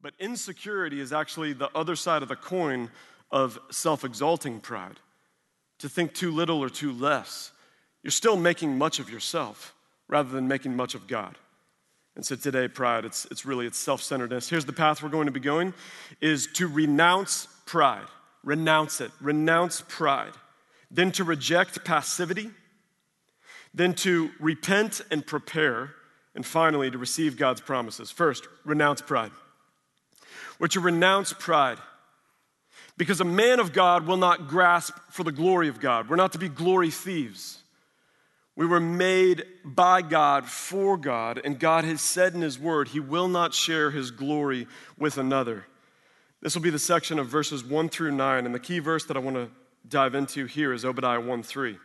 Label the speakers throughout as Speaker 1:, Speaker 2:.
Speaker 1: But insecurity is actually the other side of the coin of self-exalting pride. To think too little or too less. You're still making much of yourself rather than making much of God. And so today, pride, it's self-centeredness. Here's the path we're going to be going, is to renounce pride. Renounce it. Renounce pride. Then to reject passivity. Then to repent and prepare. And finally, to receive God's promises. First, renounce pride. We're to renounce pride. Because a man of God will not grasp for the glory of God. We're not to be glory thieves. We were made by God for God, and God has said in his word, he will not share his glory with another. This will be the section of verses 1 through 9, and the key verse that I want to dive into here is Obadiah 1:3.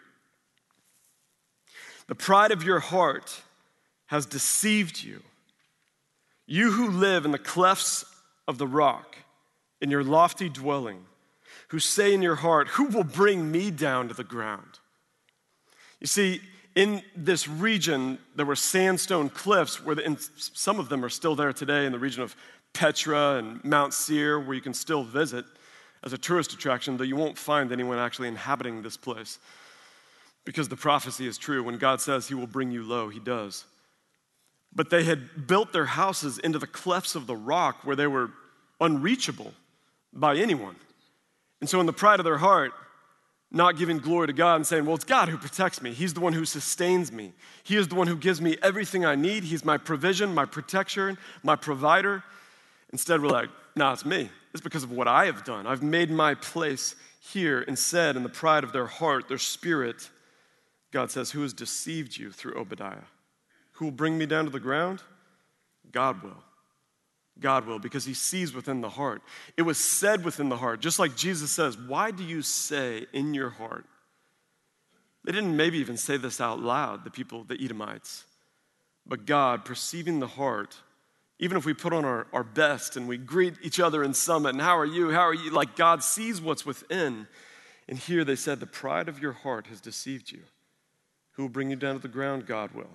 Speaker 1: The pride of your heart has deceived you. You who live in the clefts of the rock, in your lofty dwelling, who say in your heart, who will bring me down to the ground? You see, in this region, there were sandstone cliffs, and some of them are still there today in the region of Petra and Mount Seir, where you can still visit as a tourist attraction, though you won't find anyone actually inhabiting this place. Because the prophecy is true. When God says he will bring you low, he does. But they had built their houses into the clefts of the rock where they were unreachable by anyone. And so in the pride of their heart, not giving glory to God and saying, well, it's God who protects me. He's the one who sustains me. He is the one who gives me everything I need. He's my provision, my protection, my provider. Instead, we're like, nah, it's me. It's because of what I have done. I've made my place here. Instead, in the pride of their heart, their spirit, God says, who has deceived you through Obadiah? Who will bring me down to the ground? God will. God will, because he sees within the heart. It was said within the heart, just like Jesus says, why do you say in your heart? They didn't maybe even say this out loud, the people, the Edomites. But God, perceiving the heart, even if we put on our best and we greet each other in Summit, and how are you? Like God sees what's within. And here they said, the pride of your heart has deceived you. Who will bring you down to the ground? God will.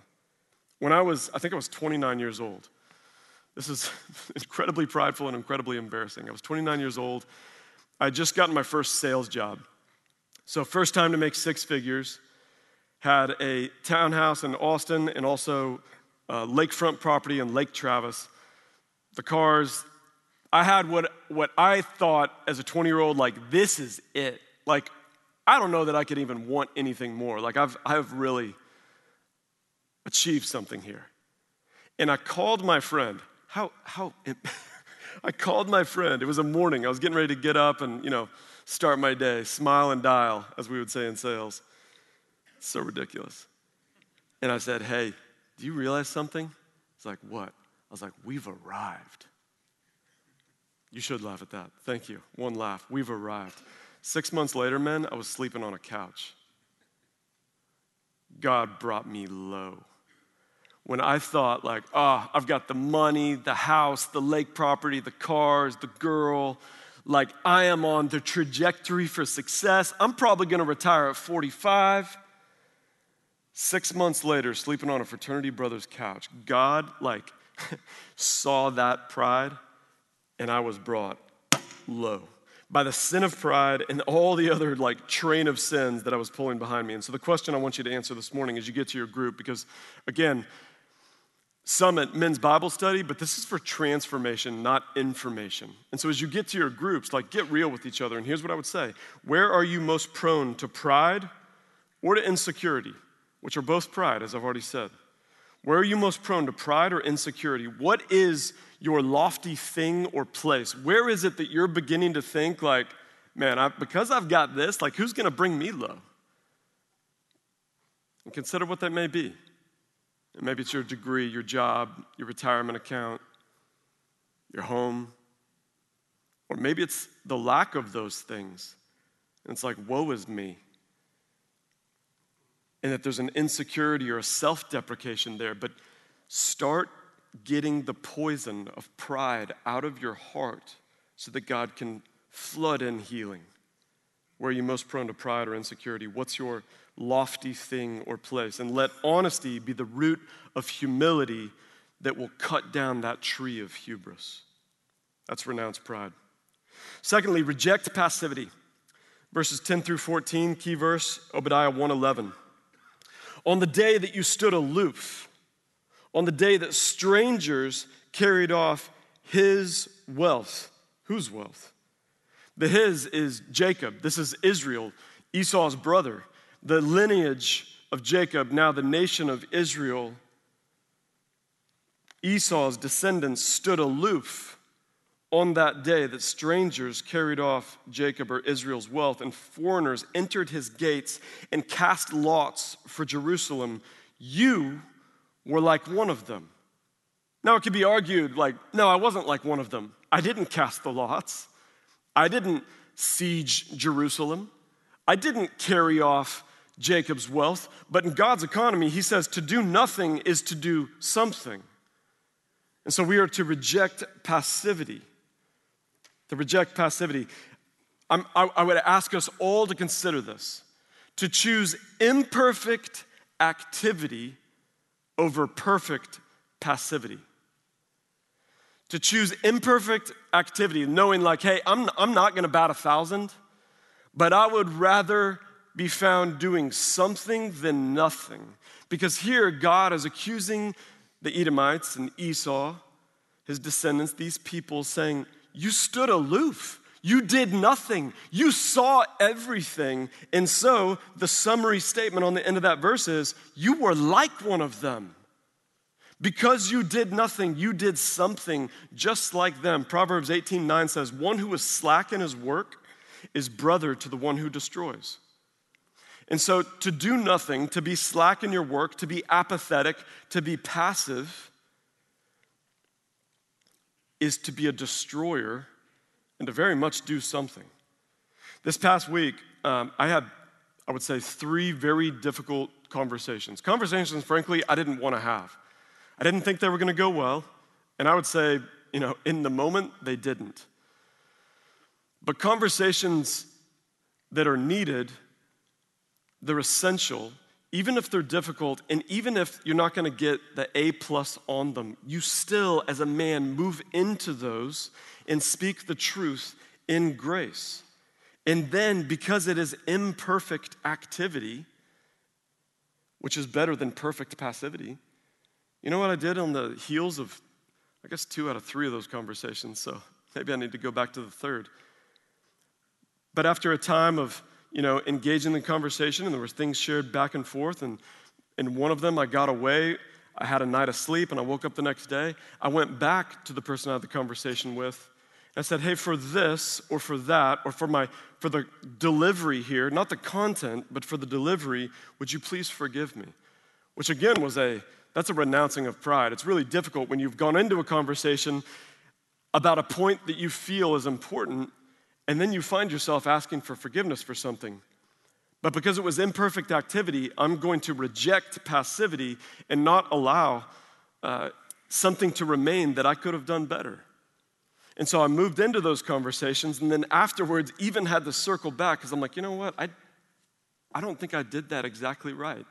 Speaker 1: I think I was 29 years old. This is incredibly prideful and incredibly embarrassing. I was 29 years old. I had just gotten my first sales job. So first time to make six figures. Had a townhouse in Austin and also lakefront property in Lake Travis. The cars, I had what I thought as a 20-year-old, like, this is it. Like, I don't know that I could even want anything more. Like, I've really achieved something here. And I called my friend. I called my friend. It was a morning. I was getting ready to get up and, start my day. Smile and dial, as we would say in sales. It's so ridiculous. And I said, hey, do you realize something? He's like, what? I was like, we've arrived. You should laugh at that. Thank you. One laugh. We've arrived. 6 months later, men, I was sleeping on a couch. God brought me low. When I thought like, I've got the money, the house, the lake property, the cars, the girl, like I am on the trajectory for success. I'm probably gonna retire at 45. 6 months later, sleeping on a fraternity brother's couch, God saw that pride and I was brought low by the sin of pride and all the other train of sins that I was pulling behind me. And so the question I want you to answer this morning as you get to your group, because again, Summit men's Bible study, but this is for transformation, not information. And so as you get to your groups, get real with each other. And here's what I would say. Where are you most prone to pride or to insecurity? Which are both pride, as I've already said. Where are you most prone to pride or insecurity? What is your lofty thing or place? Where is it that you're beginning to think man, because I've got this, who's gonna bring me low? And consider what that may be. And maybe it's your degree, your job, your retirement account, your home. Or maybe it's the lack of those things. And it's like, woe is me. And that there's an insecurity or a self-deprecation there. But start getting the poison of pride out of your heart so that God can flood in healing. Where are you most prone to pride or insecurity? What's your lofty thing or place? And let honesty be the root of humility that will cut down that tree of hubris. That's renounce pride. Secondly, reject passivity. Verses 10 through 14, key verse, Obadiah 1:11. On the day that you stood aloof, on the day that strangers carried off his wealth. Whose wealth? The his is Jacob. This is Israel, Esau's brother. The lineage of Jacob, now the nation of Israel. Esau's descendants stood aloof on that day that strangers carried off Jacob or Israel's wealth, and foreigners entered his gates and cast lots for Jerusalem. You were like one of them. Now it could be argued like, no, I wasn't like one of them. I didn't cast the lots. I didn't siege Jerusalem. I didn't carry off Jacob's wealth. But in God's economy, he says to do nothing is to do something. And so we are to reject passivity. To reject passivity. I would ask us all to consider this. To choose imperfect activity over perfect passivity. To choose imperfect activity, knowing like, hey, I'm not going to bat 1,000, but I would rather be found doing something than nothing. Because here God is accusing the Edomites and Esau, his descendants, these people, saying, you stood aloof. You did nothing. You saw everything. And so the summary statement on the end of that verse is, you were like one of them. Because you did nothing, you did something just like them. Proverbs 18:9 says, one who is slack in his work is brother to the one who destroys. And so to do nothing, to be slack in your work, to be apathetic, to be passive, is to be a destroyer and to very much do something. This past week, I had, I would say, 3 very difficult conversations. Conversations, frankly, I didn't want to have. I didn't think they were going to go well, and I would say, in the moment, they didn't. But conversations that are needed, they're essential, even if they're difficult, and even if you're not going to get the A+ on them, you still, as a man, move into those and speak the truth in grace. And then, because it is imperfect activity, which is better than perfect passivity, you know what I did on the heels of, I guess, 2 out of 3 of those conversations, so maybe I need to go back to the 3rd. But after a time of, engaging in the conversation, and there were things shared back and forth, and in one of them I got away, I had a night of sleep, and I woke up the next day. I went back to the person I had the conversation with, and I said, hey, for this or for that, or for the delivery here, not the content, but for the delivery, would you please forgive me? Which again that's a renouncing of pride. It's really difficult when you've gone into a conversation about a point that you feel is important, and then you find yourself asking for forgiveness for something. But because it was imperfect activity, I'm going to reject passivity and not allow something to remain that I could have done better. And so I moved into those conversations, and then afterwards even had to circle back because I'm like, you know what? I don't think I did that exactly right.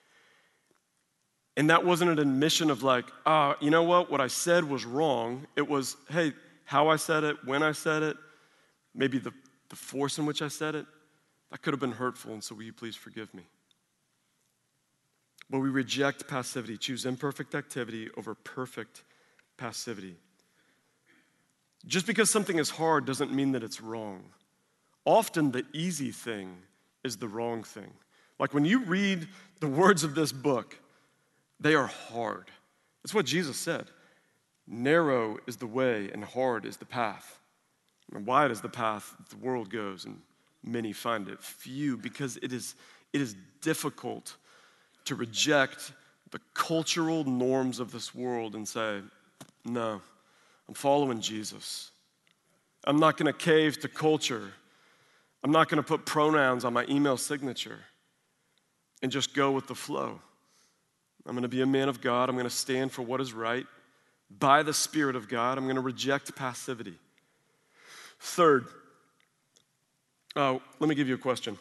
Speaker 1: And that wasn't an admission of like, you know what I said was wrong. It was, hey, how I said it, when I said it, maybe the force in which I said it, that could have been hurtful, and so will you please forgive me? But we reject passivity, choose imperfect activity over perfect passivity. Just because something is hard doesn't mean that it's wrong. Often the easy thing is the wrong thing. Like when you read the words of this book, they are hard. That's what Jesus said. Narrow is the way and hard is the path. And wide is the path that the world goes, and many find it few, because it is difficult to reject the cultural norms of this world and say, no, I'm following Jesus. I'm not going to cave to culture. I'm not going to put pronouns on my email signature and just go with the flow. I'm going to be a man of God. I'm going to stand for what is right. By the Spirit of God, I'm going to reject passivity. Third, let me give you a question.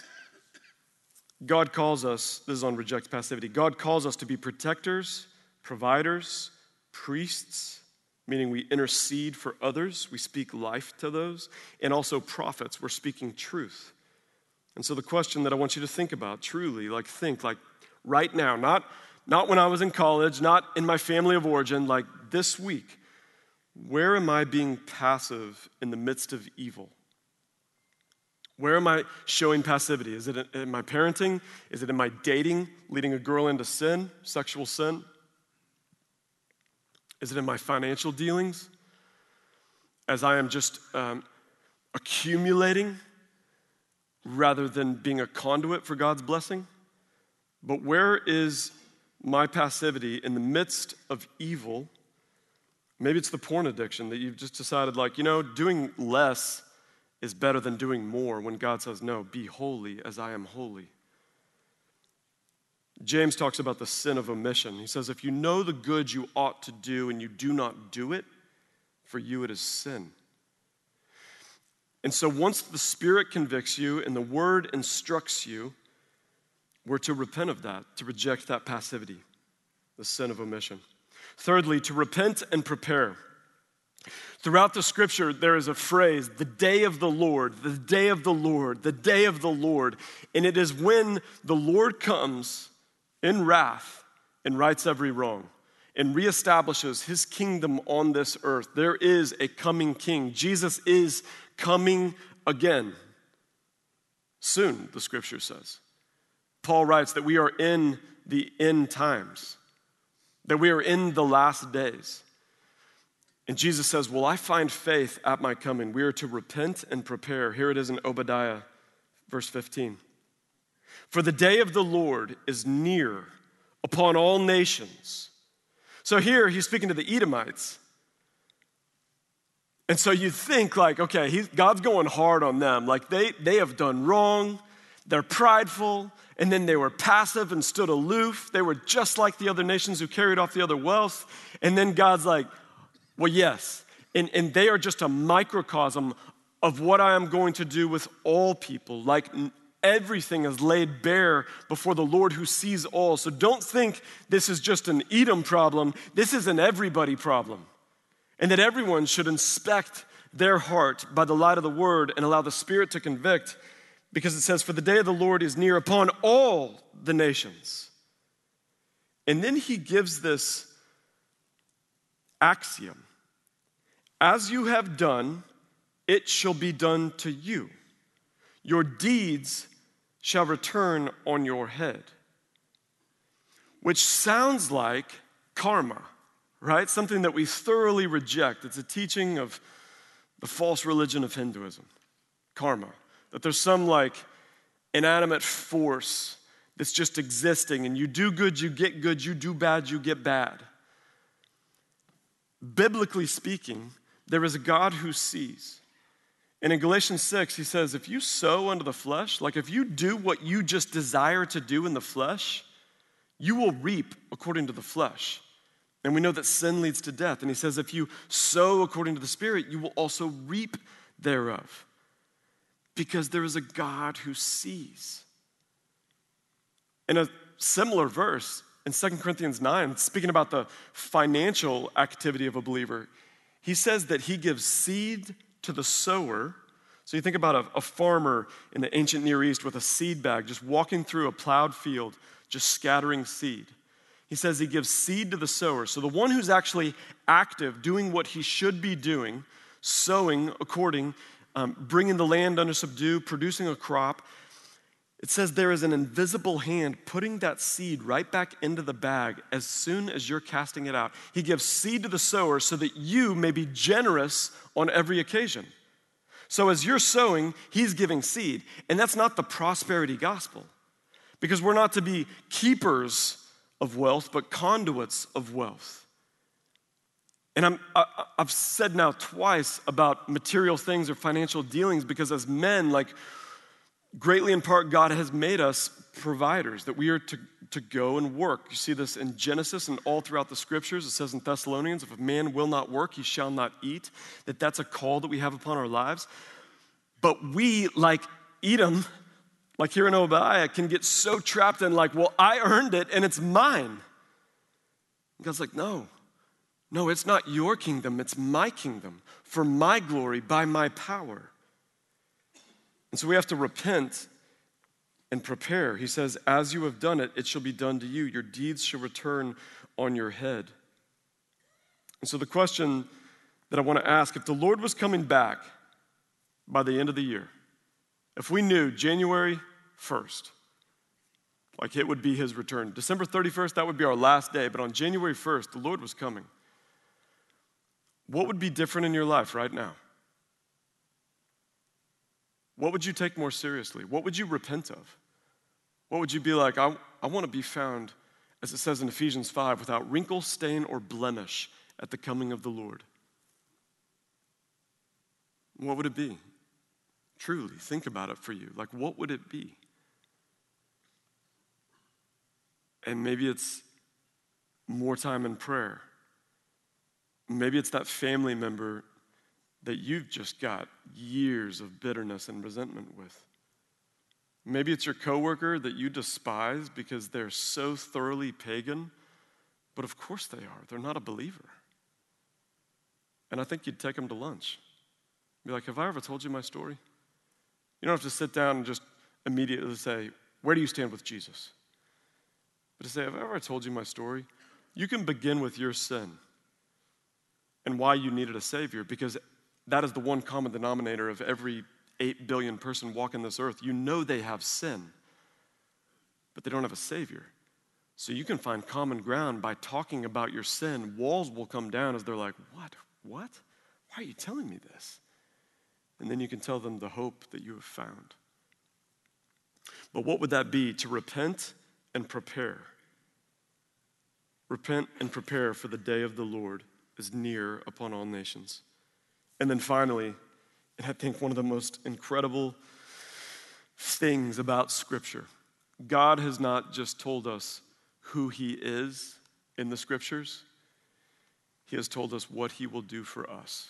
Speaker 1: God calls us, this is on reject passivity, God calls us to be protectors, providers, priests, meaning we intercede for others, we speak life to those, and also prophets, we're speaking truth. And so the question that I want you to think about, truly, think right now, not when I was in college, not in my family of origin, like this week, where am I being passive in the midst of evil? Where am I showing passivity? Is it in my parenting? Is it in my dating, leading a girl into sin, sexual sin? Is it in my financial dealings? As I am just accumulating rather than being a conduit for God's blessing? But where is my passivity in the midst of evil? Maybe it's the porn addiction that you've just decided, doing less is better than doing more when God says, no, be holy as I am holy. James talks about the sin of omission. He says, if you know the good you ought to do and you do not do it, for you it is sin. And so once the Spirit convicts you and the Word instructs you, we're to repent of that, to reject that passivity, the sin of omission. Thirdly, to repent and prepare. Throughout the scripture, there is a phrase, the day of the Lord, the day of the Lord, the day of the Lord. And it is when the Lord comes in wrath and rights every wrong and reestablishes his kingdom on this earth. There is a coming king. Jesus is coming again. Soon, the scripture says. Paul writes that we are in the end times, that we are in the last days. And Jesus says, will I find faith at my coming? We are to repent and prepare. Here it is in Obadiah, verse 15. For the day of the Lord is near upon all nations. So here he's speaking to the Edomites. And so you think okay, God's going hard on them. They have done wrong. They're prideful. And then they were passive and stood aloof. They were just like the other nations who carried off the other wealth. And then God's like, well, yes, and they are just a microcosm of what I am going to do with all people. Everything is laid bare before the Lord who sees all. So don't think this is just an Edom problem. This is an everybody problem. And that everyone should inspect their heart by the light of the word and allow the Spirit to convict, because it says, for the day of the Lord is near upon all the nations. And then he gives this axiom. As you have done, it shall be done to you. Your deeds shall return on your head. Which sounds like karma, right? Something that we thoroughly reject. It's a teaching of the false religion of Hinduism, karma. That there's some inanimate force that's just existing, and you do good, you get good, you do bad, you get bad. Biblically speaking, there is a God who sees. And in Galatians 6, he says, if you sow unto the flesh, if you do what you just desire to do in the flesh, you will reap according to the flesh. And we know that sin leads to death. And he says, if you sow according to the Spirit, you will also reap thereof. Because there is a God who sees. In a similar verse, in 2 Corinthians 9, speaking about the financial activity of a believer, he says that he gives seed to the sower. So you think about a farmer in the ancient Near East with a seed bag, just walking through a plowed field, just scattering seed. He says he gives seed to the sower. So the one who's actually active, doing what he should be doing, sowing according, bringing the land under subdue, producing a crop, it says there is an invisible hand putting that seed right back into the bag as soon as you're casting it out. He gives seed to the sower so that you may be generous on every occasion. So as you're sowing, he's giving seed. And that's not the prosperity gospel, because we're not to be keepers of wealth, but conduits of wealth. And I've said now twice about material things or financial dealings, because as men, greatly in part, God has made us providers, that we are to go and work. You see this in Genesis and all throughout the scriptures. It says in Thessalonians, if a man will not work, he shall not eat. That's a call that we have upon our lives. But we, like Edom, like here in Obadiah, can get so trapped in well, I earned it and it's mine. And God's like, no, No, it's not your kingdom, it's my kingdom, for my glory, by my power. And so we have to repent and prepare. He says, as you have done it, it shall be done to you. Your deeds shall return on your head. And so the question that I want to ask, if the Lord was coming back by the end of the year, if we knew January 1st, like it would be his return, December 31st, that would be our last day, but on January 1st, the Lord was coming. What would be different in your life right now? What would you take more seriously? What would you repent of? What would you be like, I want to be found, as it says in Ephesians 5, without wrinkle, stain, or blemish at the coming of the Lord? What would it be? Truly, think about it for you. Like, what would it be? And maybe it's more time in prayer. Maybe it's that family member that you've just got years of bitterness and resentment with. Maybe it's your coworker that you despise because they're so thoroughly pagan, but of course they are. They're not a believer. And I think you'd take them to lunch. Be like, have I ever told you my story? You don't have to sit down and just immediately say, where do you stand with Jesus? But to say, have I ever told you my story? You can begin with your sin and why you needed a Savior, because that is the one common denominator of every 8 billion person walking this earth. You know they have sin, but they don't have a Savior. So you can find common ground by talking about your sin. Walls will come down as they're like, what? Why are you telling me this? And then you can tell them the hope that you have found. But what would that be? To repent and prepare. Repent and prepare, for the day of the Lord is near upon all nations. And then finally, and I think one of the most incredible things about Scripture, God has not just told us who he is in the Scriptures, he has told us what he will do for us.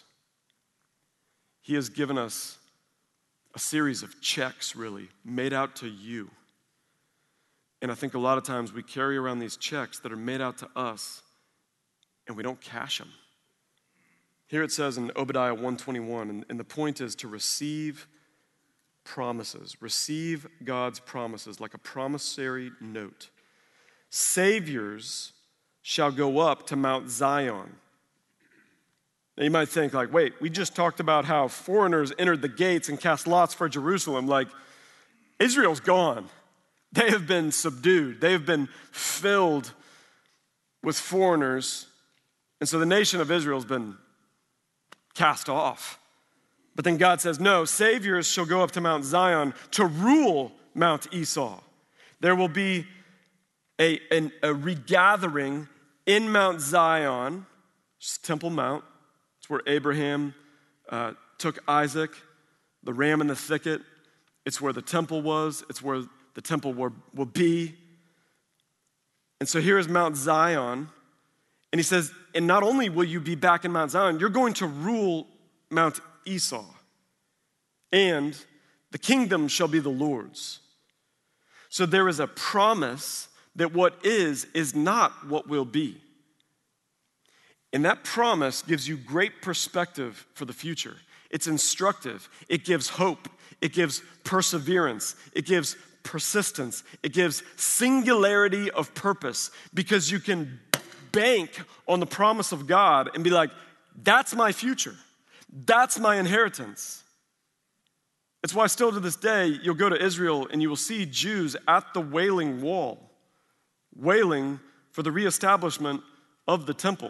Speaker 1: He has given us a series of checks, really, made out to you. And I think a lot of times we carry around these checks that are made out to us, and we don't cash them. Here it says in Obadiah 1:21, and the point is to receive promises. Receive God's promises like a promissory note. Saviors shall go up to Mount Zion. Now you might think like, wait, we just talked about how foreigners entered the gates and cast lots for Jerusalem. Like, Israel's gone. They have been subdued. They have been filled with foreigners. And so the nation of Israel has been cast off. But then God says, no, saviors shall go up to Mount Zion to rule Mount Esau. There will be a regathering in Mount Zion, just Temple Mount. It's where Abraham took Isaac, the ram in the thicket. It's where the temple was. It's where the temple will be. And so here is Mount Zion. And he says, and not only will you be back in Mount Zion, you're going to rule Mount Esau. And the kingdom shall be the Lord's. So there is a promise that what is not what will be. And that promise gives you great perspective for the future. It's instructive. It gives hope. It gives perseverance. It gives persistence. It gives singularity of purpose, because you can bank on the promise of God and be like, that's my future. That's my inheritance. It's why still to this day, you'll go to Israel and you will see Jews at the Wailing Wall, wailing for the reestablishment of the temple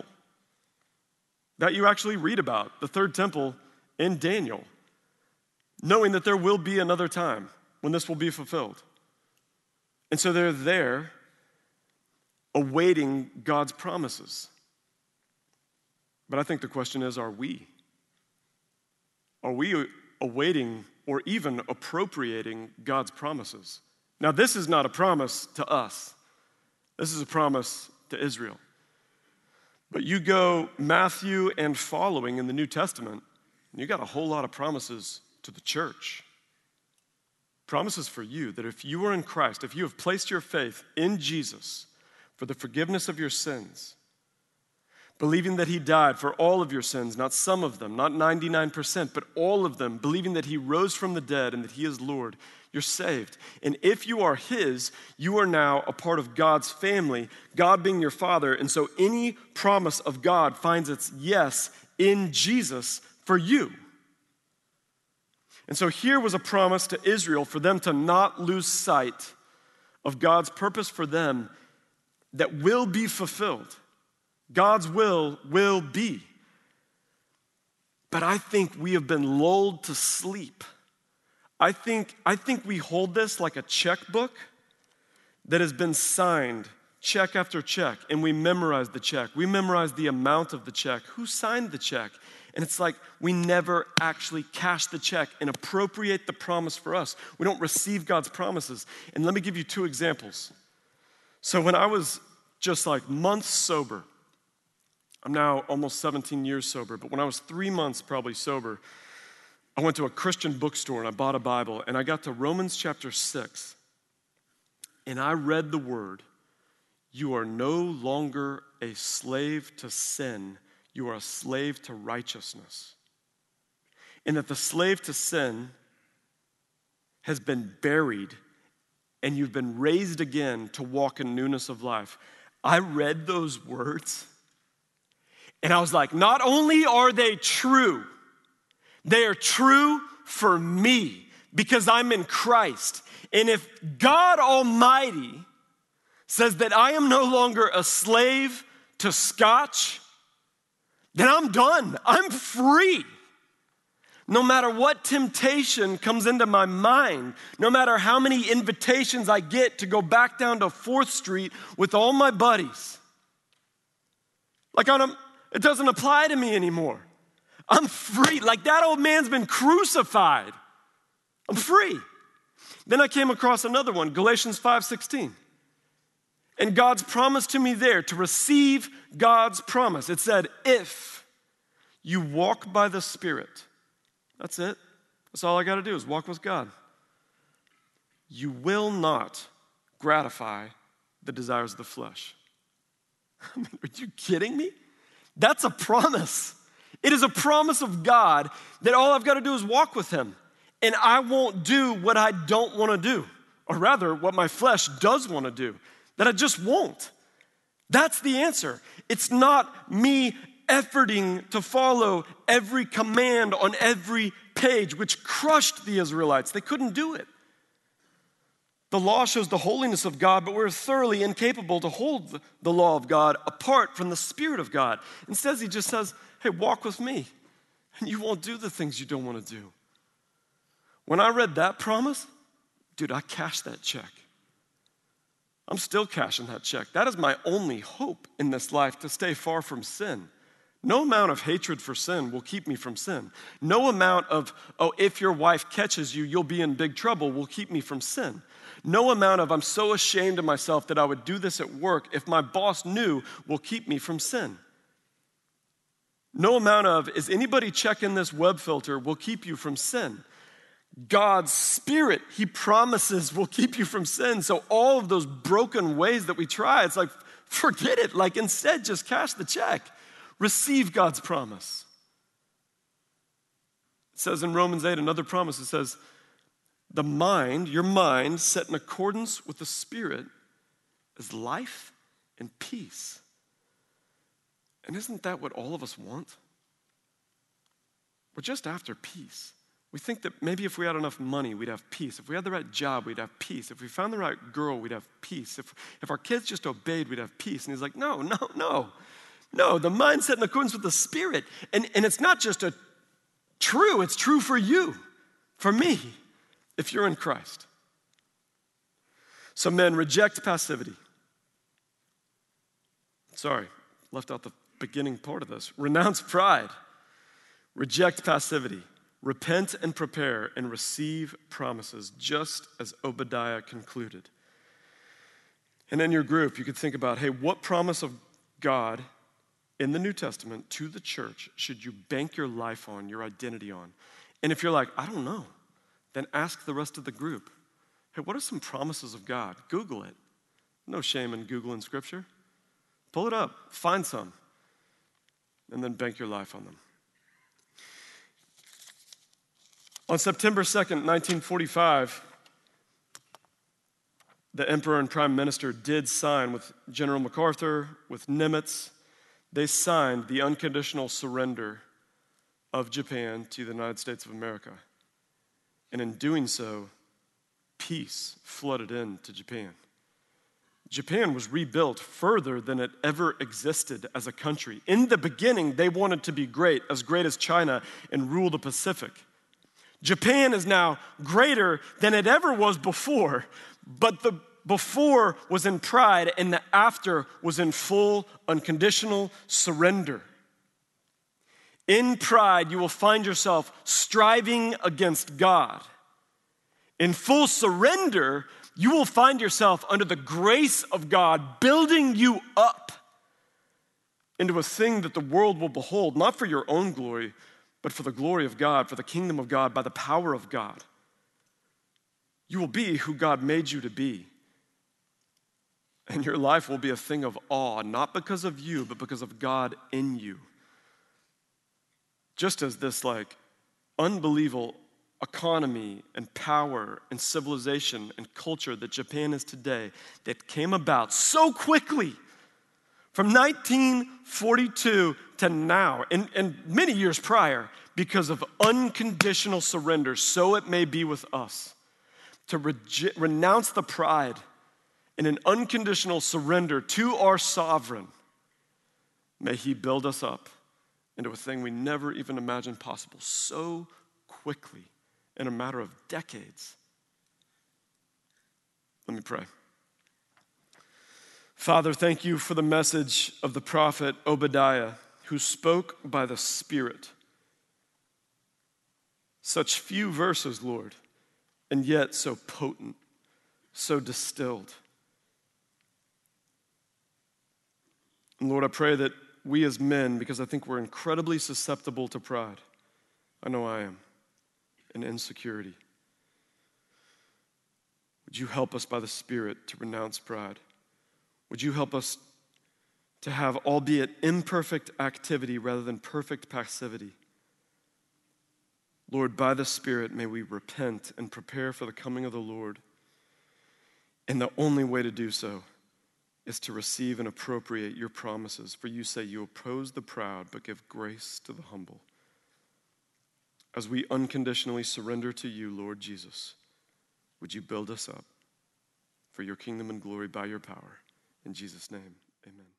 Speaker 1: that you actually read about, the third temple in Daniel, knowing that there will be another time when this will be fulfilled. And so they're there awaiting God's promises. But I think the question is, are we? Are we awaiting or even appropriating God's promises? Now, this is not a promise to us. This is a promise to Israel. But you go Matthew and following in the New Testament, and you got a whole lot of promises to the church. Promises for you that if you are in Christ, if you have placed your faith in Jesus for the forgiveness of your sins, believing that he died for all of your sins, not some of them, not 99%, but all of them, believing that he rose from the dead and that he is Lord, you're saved. And if you are his, you are now a part of God's family, God being your Father. And so any promise of God finds its yes in Jesus for you. And so here was a promise to Israel for them to not lose sight of God's purpose for them that will be fulfilled. God's will be. But I think we have been lulled to sleep. I think we hold this like a checkbook that has been signed check after check, and we memorize the check. We memorize the amount of the check. Who signed the check? And it's like we never actually cash the check and appropriate the promise for us. We don't receive God's promises. And let me give you 2 examples. So when I was just like months sober, I'm now almost 17 years sober, but when I was 3 months probably sober, I went to a Christian bookstore and I bought a Bible, and I got to Romans chapter 6, and I read the word, "You are no longer a slave to sin, you are a slave to righteousness." And that the slave to sin has been buried, and you've been raised again to walk in newness of life. I read those words, and I was like, not only are they true, they are true for me because I'm in Christ. And if God Almighty says that I am no longer a slave to scotch, then I'm done. I'm free. No matter what temptation comes into my mind, no matter how many invitations I get to go back down to 4th Street with all my buddies, it doesn't apply to me anymore. I'm free. Like that old man's been crucified. I'm free. Then I came across another one, Galatians 5:16. And God's promise to me there, to receive God's promise. It said, if you walk by the Spirit, that's it. That's all I got to do is walk with God. You will not gratify the desires of the flesh. I mean, are you kidding me? That's a promise. It is a promise of God that all I've got to do is walk with him. And I won't do what I don't want to do. Or rather, what my flesh does want to do. That I just won't. That's the answer. It's not me efforting to follow every command on every page, which crushed the Israelites. They couldn't do it. The law shows the holiness of God, but we're thoroughly incapable to hold the law of God apart from the Spirit of God. Instead, he just says, hey, walk with me, and you won't do the things you don't want to do. When I read that promise, dude, I cashed that check. I'm still cashing that check. That is my only hope in this life, to stay far from sin. No amount of hatred for sin will keep me from sin. No amount of, if your wife catches you, you'll be in big trouble will keep me from sin. No amount of, I'm so ashamed of myself that I would do this at work if my boss knew, will keep me from sin. No amount of, is anybody checking this web filter, will keep you from sin. God's Spirit, he promises, will keep you from sin. So all of those broken ways that we try, it's like, forget it. Like instead, just cash the check. Receive God's promise. It says in Romans 8, another promise, it says, the mind, your mind, set in accordance with the Spirit is life and peace. And isn't that what all of us want? We're just after peace. We think that maybe if we had enough money, we'd have peace. If we had the right job, we'd have peace. If we found the right girl, we'd have peace. If our kids just obeyed, we'd have peace. And he's like, no, the mind set in accordance with the Spirit. And it's not just true, it's true for you, for me, if you're in Christ. So men, reject passivity. Sorry, left out the beginning part of this. Renounce pride. Reject passivity. Repent and prepare and receive promises, just as Obadiah concluded. And in your group, you could think about, hey, what promise of God in the New Testament to the church should you bank your life on, your identity on? And if you're like, I don't know, then ask the rest of the group, hey, what are some promises of God? Google it. No shame in Googling scripture. Pull it up, find some. and then bank your life on them. On September 2nd, 1945, the Emperor and Prime Minister did sign with General MacArthur, with Nimitz. They signed the unconditional surrender of Japan to the United States of America. And in doing so, peace flooded into Japan. Japan was rebuilt further than it ever existed as a country. In the beginning, they wanted to be great as China, and rule the Pacific. Japan is now greater than it ever was before, but the before was in pride and the after was in full, unconditional surrender. In pride, you will find yourself striving against God. In full surrender, you will find yourself under the grace of God building you up into a thing that the world will behold, not for your own glory, but for the glory of God, for the kingdom of God, by the power of God. You will be who God made you to be. And your life will be a thing of awe, not because of you, but because of God in you. Just as this unbelievable economy and power and civilization and culture that Japan is today, that came about so quickly from 1942 to now, and many years prior, because of unconditional surrender, so it may be with us. To renounce the pride in an unconditional surrender to our sovereign, may he build us up into a thing we never even imagined possible so quickly in a matter of decades. Let me pray. Father, thank you for the message of the prophet Obadiah, who spoke by the Spirit. Such few verses, Lord, and yet so potent, so distilled. And Lord, I pray that we as men, because I think we're incredibly susceptible to pride, I know I am, and insecurity. Would you help us by the Spirit to renounce pride? Would you help us to have, albeit imperfect, activity rather than perfect passivity? Lord, by the Spirit, may we repent and prepare for the coming of the Lord. And the only way to do so is to receive and appropriate your promises. For you say you oppose the proud, but give grace to the humble. As we unconditionally surrender to you, Lord Jesus, would you build us up for your kingdom and glory by your power? In Jesus' name, amen.